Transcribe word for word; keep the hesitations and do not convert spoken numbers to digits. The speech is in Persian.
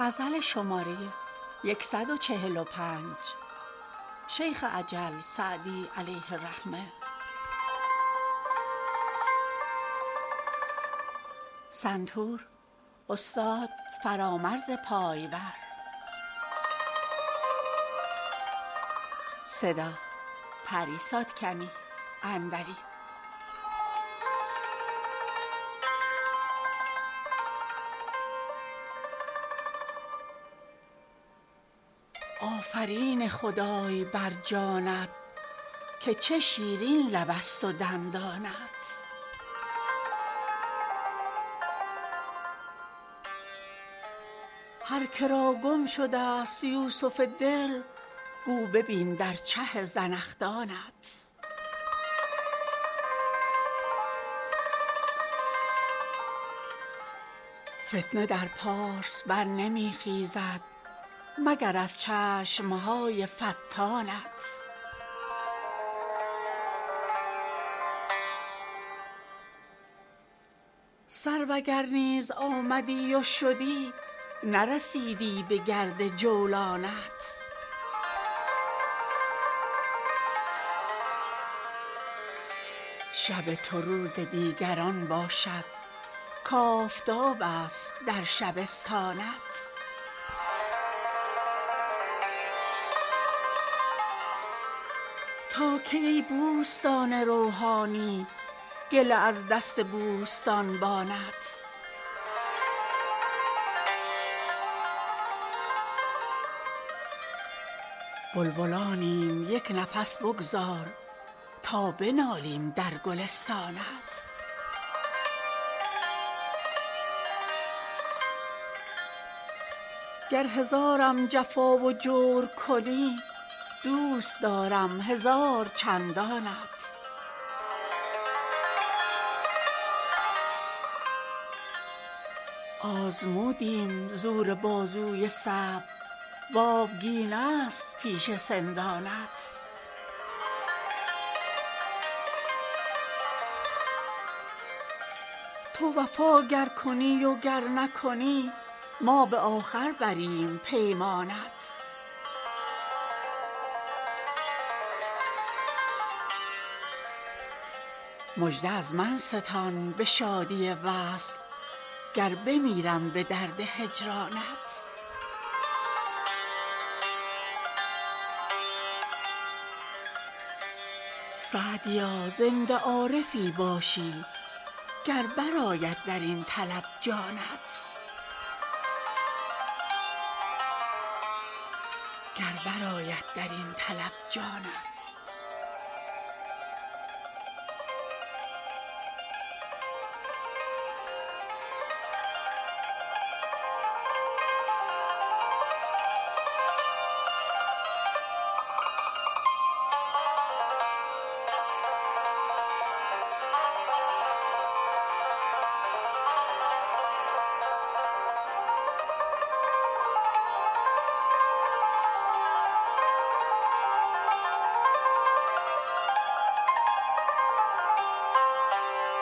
غزل شماره صد و چهل و پنج شیخ اجل سعدی علیه الرحمه. سنتور استاد فرامرز پایور. صدا پریسا کنی اندری. آفرین خدای بر جانت که چه شیرین لب است و دندانت. هر که را گم شده است یوسف دل گو ببین در چه زنخدانت. فتنه در پارس بر نمی خیزد مگر از چشم های فتانت. سرو اگر نیز آمدی و شدی نرسیدی به گرد جولانت. شب تو روز دیگران باشد کآفتاب است در شبستانت. تا کی ای بوستان روحانی گله از دست بوستانبانت. بلبلانیم یک نفس بگذار تا بنالیم در گلستانت. گر هزارم جفا و جور کنی دوست دارم هزار چندانت. آزمودیم زور بازوی صبر و آبگین است پیش سندانت. تو وفا گر کنی و گر نکنی ما به آخر بریم پیمانت. مژده از من ستان به شادی وصل گر بمیرم به درد هجرانت. سعدیا زنده عارفی باشی گر برآید در این طلب جانت. گر برآید در این طلب جانت.